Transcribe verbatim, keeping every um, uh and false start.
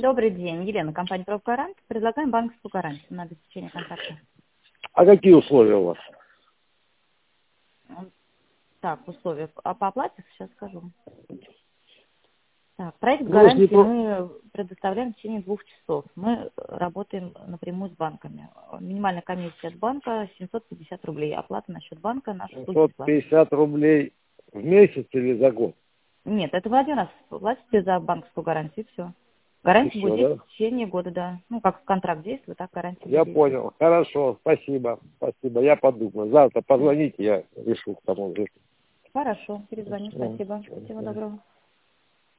Добрый день, Елена, компания «Профгарант». Предлагаем банковскую гарантию на обеспечение контракта. А какие условия у вас? Так, условия а по оплате сейчас скажу. Так, проект Ну, если гарантии по- мы предоставляем в течение двух часов. Мы работаем напрямую с банками. Минимальная комиссия от банка семьсот пятьдесят рублей. Оплата на счет банка, наши услуги семьсот бесплатно. пятьдесят рублей в месяц или за год? Нет, это вы один раз платите за банковскую гарантию, и все. И Гарантия будет все, действовать да? в течение года, да. Ну, как контракт действует, так гарантия будет Я действовать. понял. Хорошо, спасибо. Спасибо. Я подумаю. Завтра позвоните, я решу к тому же. Хорошо, перезвоню, Ну, спасибо. Всего ну. доброго.